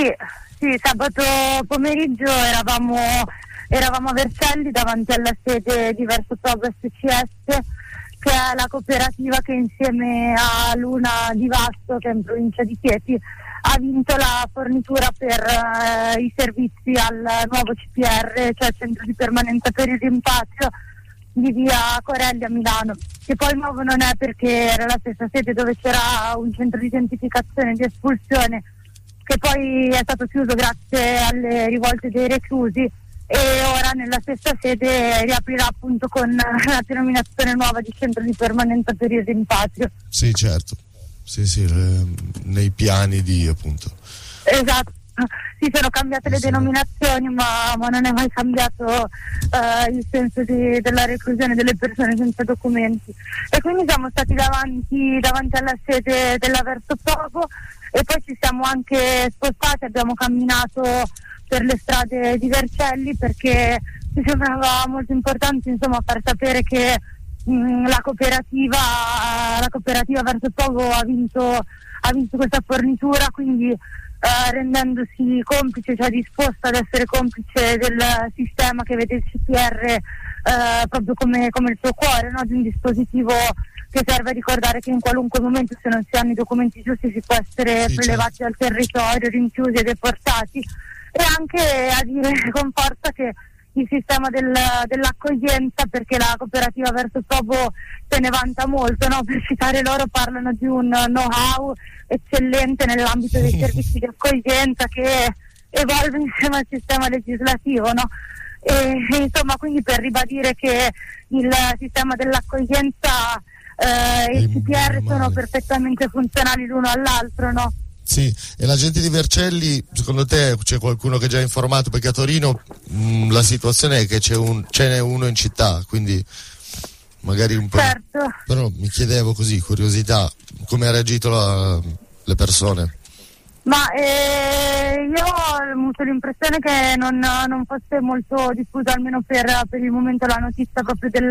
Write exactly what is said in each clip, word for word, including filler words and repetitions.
Sì, sì, sabato pomeriggio eravamo, eravamo a Vercelli davanti alla sede di Verso Provo S C S, che è la cooperativa che insieme a Luna di Vasto, che è in provincia di Chieti, ha vinto la fornitura per eh, i servizi al nuovo C P R, cioè Centro di Permanenza per il Rimpatrio, di via Corelli a Milano, che poi nuovo non è perché era la stessa sede dove c'era un centro di identificazione e di espulsione, che poi è stato chiuso grazie alle rivolte dei reclusi, e ora nella stessa sede riaprirà appunto con la denominazione nuova di Centro di Permanenza per il Rimpatrio. Sì, certo, sì, sì, eh, nei piani di appunto. Esatto. Sì, sono cambiate le denominazioni, ma, ma non è mai cambiato uh, il senso di, della reclusione delle persone senza documenti. E quindi siamo stati davanti, davanti alla sede della Verso Provo, e poi ci siamo anche spostati, abbiamo camminato per le strade di Vercelli, perché ci sembrava molto importante, insomma, far sapere che mh, la cooperativa la cooperativa Verso Provo ha vinto, ha vinto questa fornitura, quindi Uh, rendendosi complice, cioè disposta ad essere complice del sistema che vede il C P R uh, proprio come, come il suo cuore, no? Di un dispositivo che serve a ricordare che in qualunque momento, se non si hanno i documenti giusti, si può essere sì, prelevati certo. dal territorio, rinchiusi e deportati, e anche a dire con forza che il sistema del, dell'accoglienza, perché la cooperativa Verso Provo se ne vanta molto, no? Per citare loro, parlano di un know-how eccellente nell'ambito dei servizi di accoglienza che evolve insieme al sistema legislativo, no? E, e insomma, quindi per ribadire che il sistema dell'accoglienza eh, e il C P R sono perfettamente funzionali l'uno all'altro, no? Sì, e la gente di Vercelli, secondo te c'è qualcuno che è già informato? Perché a Torino mh, la situazione è che c'è un, ce n'è uno in città, quindi magari un po'. Certo. Di... Però mi chiedevo così, curiosità, come ha reagito la, le persone? Ma eh, io ho avuto l'impressione che non, non fosse molto diffusa, almeno per, per il momento, la notizia proprio del,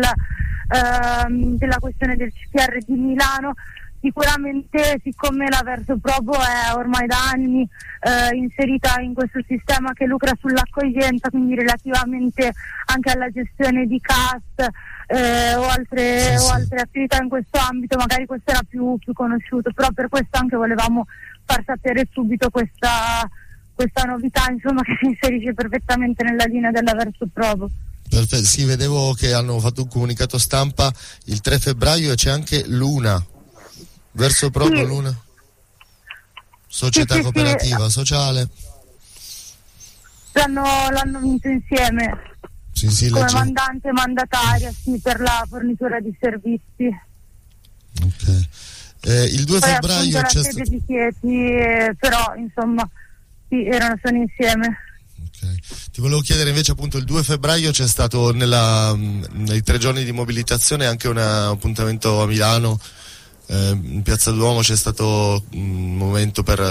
eh, della questione del C P R di Milano. Sicuramente, siccome la Verso Provo è ormai da anni eh, inserita in questo sistema che lucra sull'accoglienza, quindi relativamente anche alla gestione di C A S eh, o, altre, sì, sì. o altre attività in questo ambito, magari questo era più, più conosciuto, però per questo anche volevamo far sapere subito questa, questa novità, insomma, che si inserisce perfettamente nella linea della Verso Provo. Perfetto, sì, vedevo che hanno fatto un comunicato stampa il tre febbraio e c'è anche Luna. Verso Provo, sì. Luna, società sì, sì, cooperativa, sì. sociale. L'hanno, l'hanno vinto insieme, sì, sì, come legge... mandante e mandataria, sì, per la fornitura di servizi. Ok. Eh, il due Poi febbraio c'è c'è la sede st- di Chieti, eh, però insomma, sì, erano, sono insieme. Okay. Ti volevo chiedere invece, appunto, il due febbraio c'è stato nella, nei tre giorni di mobilitazione anche un appuntamento a Milano. Eh, in Piazza Duomo c'è stato un momento per...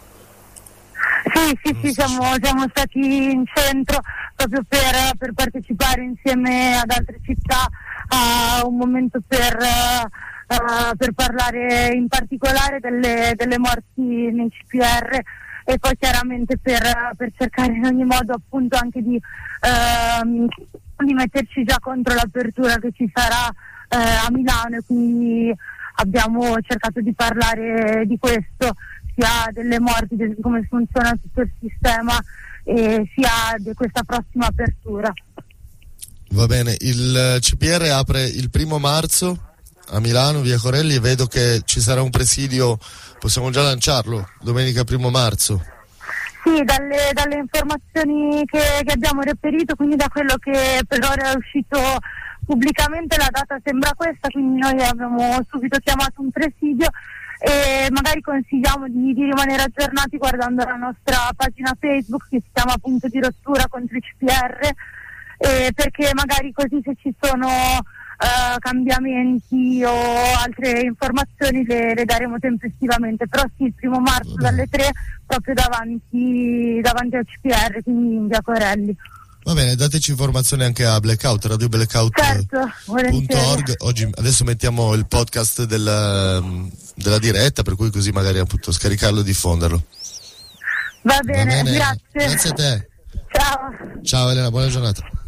Sì, sì, sì, siamo, siamo stati in centro proprio per, per partecipare insieme ad altre città a un momento per, uh, per parlare in particolare delle, delle morti nei C P R, e poi chiaramente per, per cercare in ogni modo appunto anche di, uh, di metterci già contro l'apertura che ci sarà uh, a Milano, e quindi abbiamo cercato di parlare di questo, sia delle morti, di come funziona tutto il sistema, e sia di questa prossima apertura. Va bene, il C P R apre il primo marzo a Milano, via Corelli, e vedo che ci sarà un presidio, possiamo già lanciarlo, domenica primo marzo. Sì, dalle, dalle informazioni che, che abbiamo reperito, quindi da quello che per ora è uscito pubblicamente, la data sembra questa, quindi noi abbiamo subito chiamato un presidio, e magari consigliamo di, di rimanere aggiornati guardando la nostra pagina Facebook, che si chiama Punto di Rottura contro i C P R, eh, perché magari così, se ci sono uh, cambiamenti o altre informazioni, le, le daremo tempestivamente. Però sì, il primo marzo dalle tre, proprio davanti, davanti al C P R, quindi in via Corelli. Va bene, dateci informazioni anche a Blackout, radio blackout punto org. Certo, Oggi adesso mettiamo il podcast della, della diretta, per cui così magari appunto scaricarlo e diffonderlo. Va bene, Va bene. grazie. Grazie a te. Ciao. Ciao Elena, buona giornata.